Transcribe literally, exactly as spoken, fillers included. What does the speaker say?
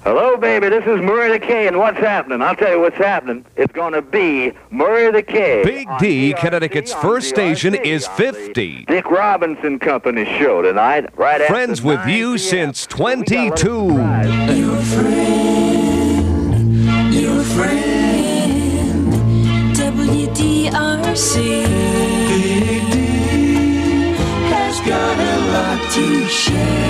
Hello, baby. This is Murray the K, and what's happening? I'll tell you what's happening. It's going to be Murray the K. Big D, Connecticut's first station, is fifty. Dick Robinson Company show tonight, right after Friends with you since twenty-two. Your friend, your friend, W D R C. Big D has got a lot to share.